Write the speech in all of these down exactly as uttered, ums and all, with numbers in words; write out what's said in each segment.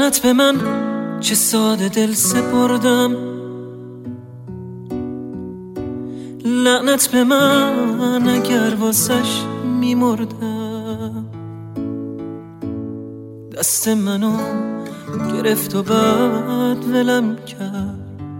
لعنت به من چه ساده دل سپردم، لعنت به من اگر واسش میمردم. دست منو گرفت و بعد ولم کرد.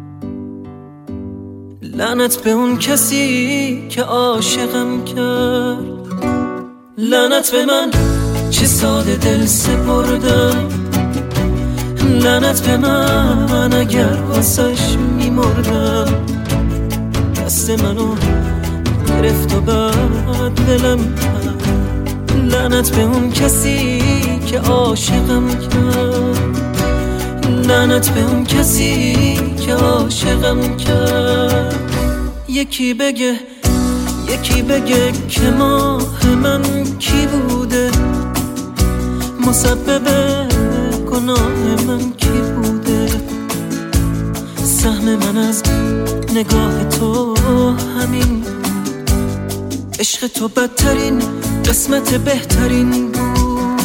لعنت به اون کسی که عاشقم کرد. لعنت به من چه ساده دل سپردم، لعنت به من اگر واسش میمردم. دست منو گرفت و بعد ولم کرد. لعنت به اون کسی که عاشقم کرد. لعنت به اون کسی که عاشقم کرد. یکی بگه یکی بگه که ماه من کی بوده، مسبب گناه من کی بوده. سهم من از نگاه تو همین بود، عشق تو بدترین قسمت بهترین بود.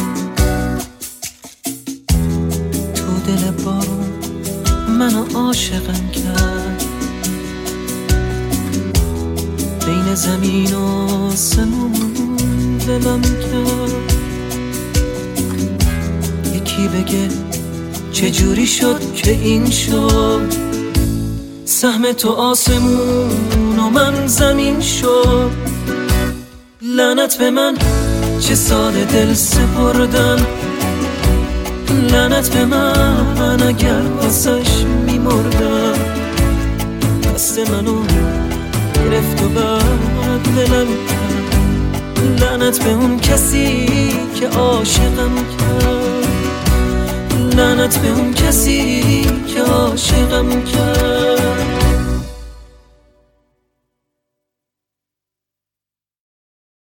تو دل بارون منو عاشقم کرد، بین زمین و آسمون ولم کرد. یکی بگه چجوری شد که این شد، سهم تو آسمون و من زمین شد. لعنت به من چه ساده دل سپردم، لعنت به من اگر واسش میمردم. دست منو گرفت و بعد ولم کرد. لعنت به اون کسی که عاشقم کرد. لعنت به اون کسی که عاشقم کرد.